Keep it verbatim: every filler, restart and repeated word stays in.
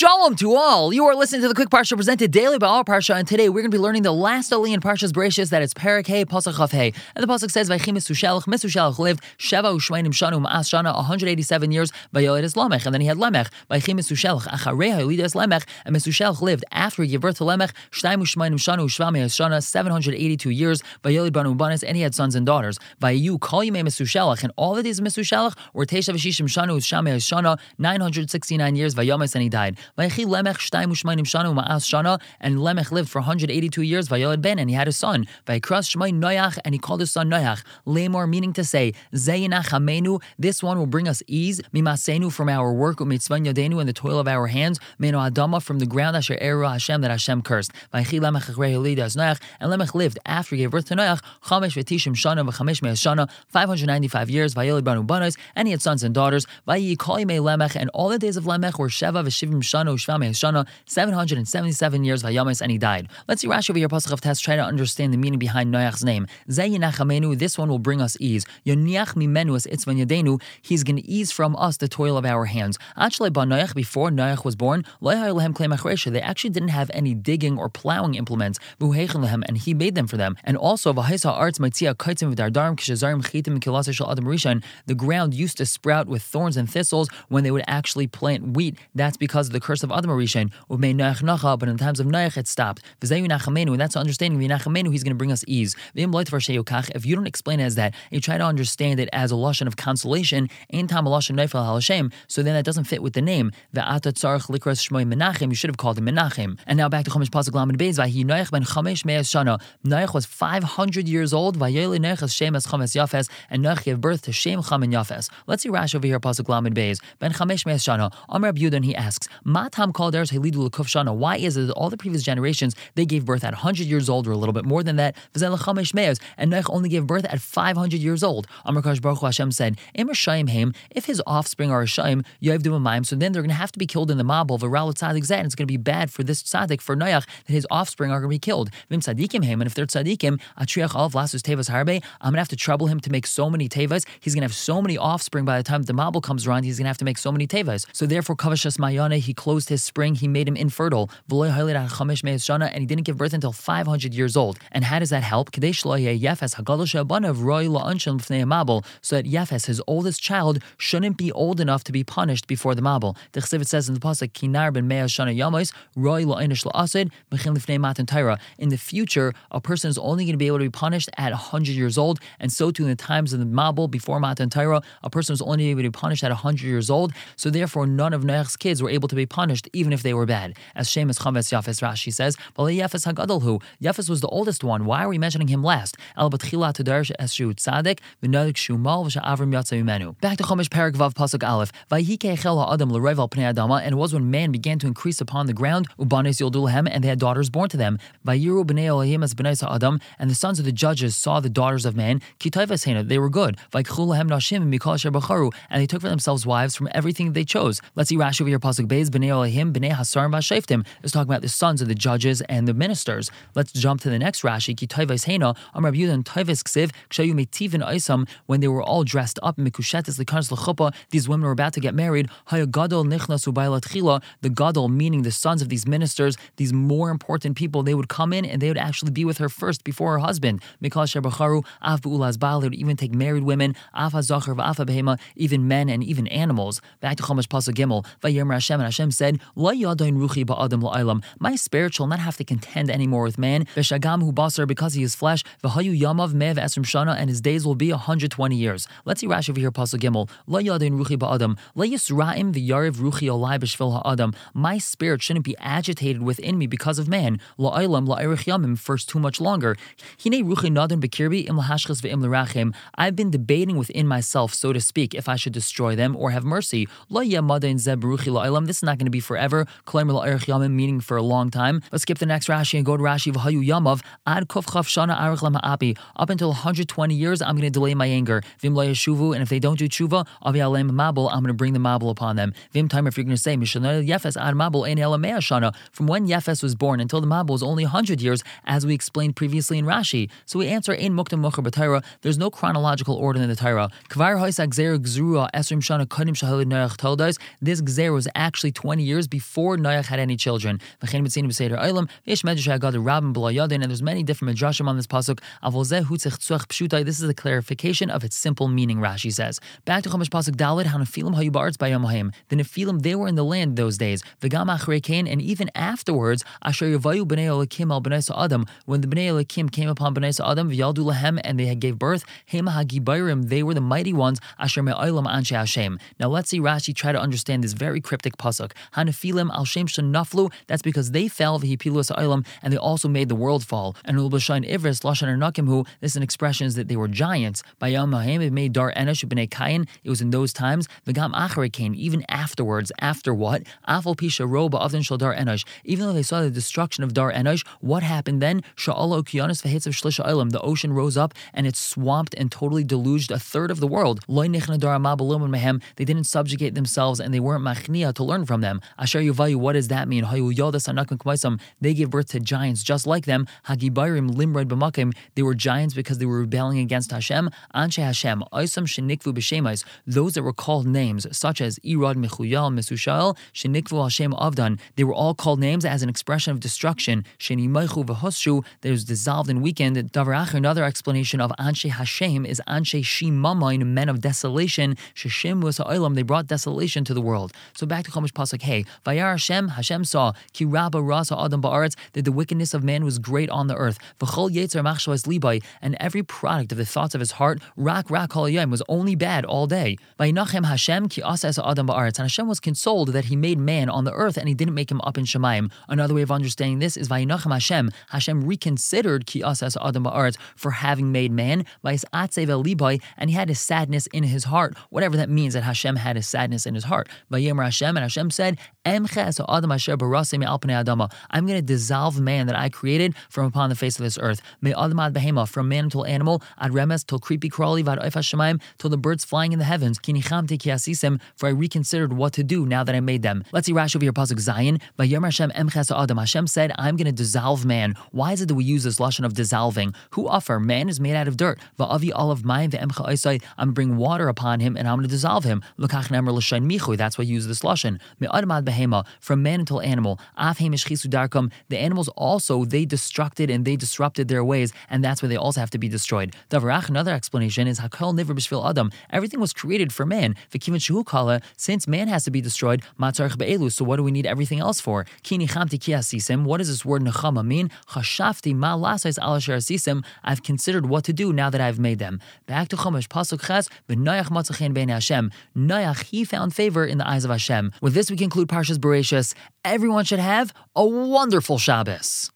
Shalom to all. You are listening to the Quick Parsha presented daily by our Parsha, and today we're going to be learning the last Ali in Parsha's Bereshis, that is Perek Hey Pasuk Chaf Hey. And the Pasuk says, Vaychi Mesushelach, Mesushelach lived Sheva Ushmeinim Shanu Ma'as Shana, one hundred eighty-seven years, Vayoled Es Lamech, and then he had Lemech. Vaychi Mesushelach, Acharei Hayolid Es Lemech, and Mesushelach lived after he gave birth to Lemech, Shtayim Ushmeinim Shanu Shva Me'as Shana, seven hundred eighty-two years, Vayolid Banu Banis, and he had sons and daughters. Vayu Kol Yimei Mesushelach, and all the days of Mesushelach were Tesha V'Shishim Shanu Shva Me'as Shana, nine hundred sixty-nine years, Vayomes, and he died. Vaychi Lemech Shtayim Ushmeinim Shanu Ma'as Shana, and Lemech lived for one hundred eighty-two years, Vayolid Ben, and he had a son. Vayikras Shmei Noach, and he called his son Noach. Lemor, meaning to say, Zayinach Hamenu, this one will bring us ease, Mimasenu, from our work, Umitzvan Yodenu, and the toil of our hands, Meno Adama, from the ground, Asher Eru Hashem, that Hashem cursed. Vaychi Lemech Achrei Yolid Es Noach, and Lemech lived after he gave birth to Noach, Chamesh V'Tishim Shana V'Chamesh Me'as Shana, five hundred ninety-five years, Vayolid Banu Banos, and he had sons and daughters. Vayi Kol Yimei Lemech, and all the days of Lemech were Sheva V'Shivim Shana U'Shva Me'as Shana, seven hundred seventy-seven years, Vayames, and he died. Let's see Rashi over here, Pasuk of Test, try to understand the meaning behind Noach's name. Zayinach Hamenu, this one will bring us ease. Yoniach Mimenu Es Itzvan Yadenu, he's going to ease from us the toil of our hands. Actually, by Noach, before Noach was born, they actually didn't have any digging or plowing implements, and he made them for them. And also, the ground used to sprout with thorns and thistles when they would actually plant wheat. That's because of the curse of Adam Rishon. But in the times of Noach, it stopped. And that's understanding. He's going to bring us ease. If you don't explain it as that, you try to understand it as a lashon of consolation, so then that doesn't fit with the name. You should have called him Menachem. And now back to Chumash Pasuk Lamed Beis. Noach was five hundred years old, and Noach gave birth to Shem, Cham, and Yafes. Let's see Rashi over here, Pasuk Lamed Beis. Ben Chamesh Me'as Shana, Amar Rabbi Yehuda, he asks, Matam Kol Dares Helidu L'Kuf Shana, why is it that all the previous generations, they gave birth at one hundred years old, or a little bit more than that, and Noach only gave birth at five hundred years old? Amar Kadosh Baruch Hu, Hashem said, Im Rishayim Haim, if his offspring are Rishayim, Yavdu Amayim, so then they're going to have to be killed in the Mabul, V'Ral Tzadik Zed, and it's going to be bad for this Tzadik, for Noach, that his offspring are going to be killed. Vim Tzadikim Haim, and if they're Tzadikim, Atriach Al Vlasus Tevas Harbe, I'm going to have to trouble him to make so many Tevas. He's going to have so many offspring by the time the Mabul comes around, he's going to have to make so many Tevas. So therefore, Kavashas Mayane, he closed his spring, he made him infertile, and he didn't give birth until five hundred years old. And how does that help? So that Yefes, his oldest child, shouldn't be old enough to be punished before the Mabul. The Chesiv says in the pasuk, Kinar ben Me'as Shana Yamos, Roy La'inish La'asid, Mechin Lifnei Matan Torah. In the future, a person is only going to be able to be punished at one hundred years old, and so too in the times of the Mabul before Matan Torah, a person was only able to be punished at one hundred years old. So therefore, none of Noach's kids were able to be punished, even if they were bad. As Shemus Chaves Yafes, Rashi says, Yefes Hagadolhu. Yefes was the oldest one. Why are we mentioning him last? Back to Chumash Parak Vav Pasuk Aleph. And it was when man began to increase upon the ground, and they had daughters born to them. And the sons of the judges saw the daughters of man. They were good. And they took for themselves wives from everything they chose. Let's see Rashi over here, Pasuk Beis, Bnei Elohim, Bnei Hasarim Vasheftim. It's talking about the sons of the judges and the ministers. Let's jump to the next Rashi. Ki Toivos Heina, Amar Rabbi Yehuda, and Toivos Ksiv, Kshayu Metivin Oisam, when they were all dressed up, Mikushetis Likanos L'chuppah, these women were about to get married. Haya Gadol Nichnas Ubaylat Chila, the Gadol, meaning the sons of these ministers, these more important people, they would come in and they would actually be with her first before her husband. Mikal Shebacharu, Af Bu'ulaz Baal, they would even take married women, Afa Zachar V'Afa Behema, even men and even animals. Back to Chumash Pasuk Gimel, Vayemer Hashem, and Hashem said, La Yadain Ruchi Ba'adam La'Ilam, my spirit shall not have to contend anymore with man, V'Shagam Hu Basar, because he is flesh, V'Hayu Yamav Mev Esrim Shana, and his days will be one hundred twenty years. Let's see Rashi over here, Pasuk Gimel, La Yadain Ruchi Ba'adam, La Yisra'im V'Yariv Ruchi Olai B'Shvil Ha'adam, my spirit shouldn't be agitated within me because of man, La'Ilam La'Erich Yamim, first too much longer. Hine Ruchi Nadan B'Kirbi Im Lahashchas V'Im L'Rachem, I've been debating within myself, so to speak, if I should destroy them or have mercy. La Yamadain Zeb Ruchi La'Ilam, this is not going to be forever, Klaim La'Erich Yamim, meaning for a long time. Let's skip the next Rashi and go to Rashi. V'Hayu Yamav Ad Kuf Chaf Shana Arich Lama'api, up until one hundred twenty years, I'm going to delay my anger. Vim La Yeshuvu, and if they don't do tshuva, Avi Alem Mabul, I'm going to bring the Mabul upon them. Vim time, if you're going to say Mishanah Yefes Ad Mabul Ein Ela Mea Shana, from when Yefes was born until the Mabul was only one hundred years, as we explained previously in Rashi. So we answer Ein Muktam Mocher B'Torah. There's no chronological order in the Torah. Kvar Hoisak Zer Gzurua Esrim Shana Kodim Shahilid Noach Toldos. This Gzer was actually twenty years before Noach had any children. And there's many different midrashim on this pasuk. This is a clarification of its simple meaning, Rashi says. Back to Chumash pasuk Daled, Hanephilim hayu ba'aretz bayom hahem. The Nephilim, they were in the land those days. V'gam achrei kain, and even afterwards, asher yavayu b'nei Elokim al b'nei Adam, when the b'nei Elokim came upon b'nei Adam, v'yaldu lahem, and they had gave birth, hema hagibayrim, they were the mighty ones, asher me'olam anshe Hashem. Now let's see Rashi try to understand this very cryptic pasuk. Hanephilim al shem shenaflu, that's because they fell, v'hipilu es ha'olam, and they also made the world fall. And ulbashain ivris lashon ernakimhu, this is an expression is that they were giants. Bayam hahem, it made dar enesh b'nei Kain, it was in those times, v'gam achrei kain, even afterwards, after what? Afal pisha roba avdan shel dar enesh, even though they saw the destruction of dar enesh, what happened then? Sha'ala ukiyanis v'hetzav shlisha olam, the ocean rose up and it swamped and totally deluged a third of the world. Lo nichna dar amabalum mehem, they didn't subjugate themselves and they weren't machnia to learn from them. Asher yuvayu, what does that mean? Hayu yodas anakim k'maisam, they gave birth to giants just like them. Hagibayrim limrod b'makim, they were giants because they were rebelling against Hashem. Anshe Hashem, oisam shenikvu b'shemais, those that were called names, such as Irad, Mechuyal, Mesushael, shenikvu Hashem avdan, they were all called names as an expression of destruction. Shenimaychu v'hoshu, that was dissolved and weakened. Davar acher, another explanation of Anshe Hashem is Anshe Shimamain, men of desolation. Sheshem was ha'olam, they brought desolation to the world. So back to Chumash pasuk Hey, Vayar Hashem, Hashem saw Ki Rabba Rasa Adam Ba'aretz, that the wickedness of man was great on the earth. V'chol Yetzer Machshavas Libai, and every product of the thoughts of his heart, Rak Rak Kol Hayom, was only bad all day. Vayinachem Hashem Ki Asa Es Adam Ba'aretz, and Hashem was consoled that He made man on the earth and He didn't make him up in Shemaim. Another way of understanding this is Vayinachem Hashem, Hashem reconsidered Ki Asa Es Adam Ba'aretz for having made man, Vayis Atzev El Libai, and He had a sadness in His heart, whatever that means that Hashem had a sadness in His heart. Vayemer Hashem, and Hashem said, Emche Es Adam Asher Barasei Me'al Pnei Adama, I'm going to dissolve man that I created from upon the face of this earth. Me Adam ad Behema, from man until animal, ad Remes till creepy crawly, vad Oif Hashemaim, till the birds flying in the heavens. Ki nichamti ki asisim, for I reconsidered what to do now that I made them. Let's see Rashi over here, pasuk Zayin. Vayemer Hashem Emche Es Adam. Hashem said, I'm going to dissolve man. Why is it that we use this lashon of dissolving? Who offer? Man is made out of dirt. Va'avi olav mayim ve'emcha oisai. I'm going to bring water upon him and I'm going to dissolve him. L'kach nemer l'shain michu. That's why you use this lashon. Me adam ad behema, from man until animal. Af heimish chisu darkam. The animals also, they destructed and they disrupted their ways, and that's why they also have to be destroyed. Davarach, another explanation is hakol niver b'shvil adam. Everything was created for man. V'kivan shehu kala, since man has to be destroyed, matzarich be'elu. So what do we need everything else for? Ki nichamti ki asisim. What does this word nechama mean? Chashafti ma lasais al asher asisim. I've considered what to do now that I've made them. Back to Chumash pasuk Ches. V'noach matzachen bein Hashem. Noach, he found favor in the eyes of Hashem. With this, we conclude Parshas Bereshis. Everyone should have a wonderful Shabbos.